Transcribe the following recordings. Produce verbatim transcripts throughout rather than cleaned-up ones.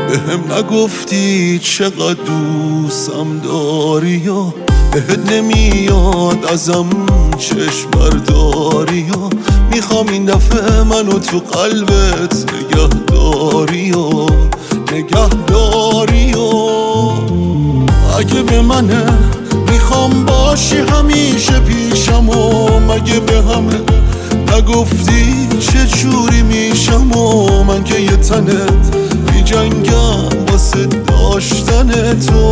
بهم نگفتی چقدر دوستم داری و بهت نمیاد ازم چشم برداری و میخوام این دفعه منو تو قلبت نگه داری و نگه داری و اگه به منه میخوام باشی همیشه پیشم و مگه به همه نگفتی چجوری میشم و من که یه تنت بی جنگم واسه داشتن تو.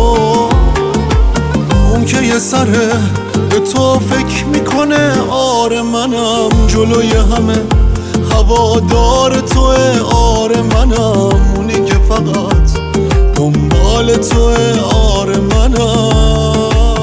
اون که یه سره به تو فکر میکنه آره منم جلوی همه هوادار توه آره منم اونی که فقط دنبال توه آره منم.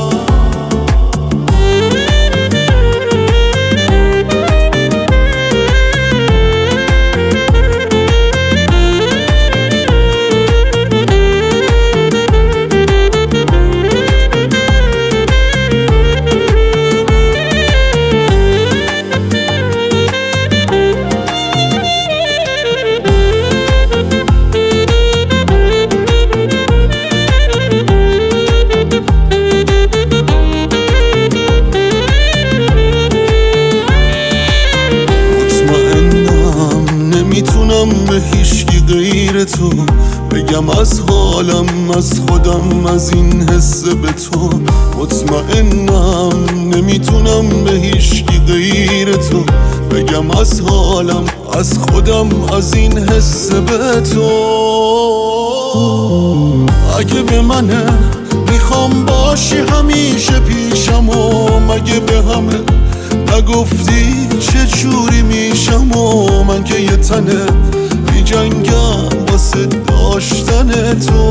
نمیتونم به هیچکی غیر تو بگم از حالم از خودم از این حس به تو. مطمئنم نمیتونم به هیچکی غیر تو بگم از حالم از خودم از این حس به تو. اگه به منه میخوام باشی همیشه پیشم و مگه به همه نگفتی چجوری میشم و من که یه تنه بی جنگم واسه داشتن تو.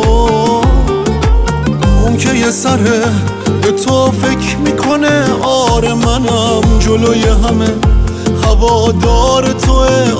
اون که یه سره به تو فکر میکنه آره منم جلوی همه هوادار توه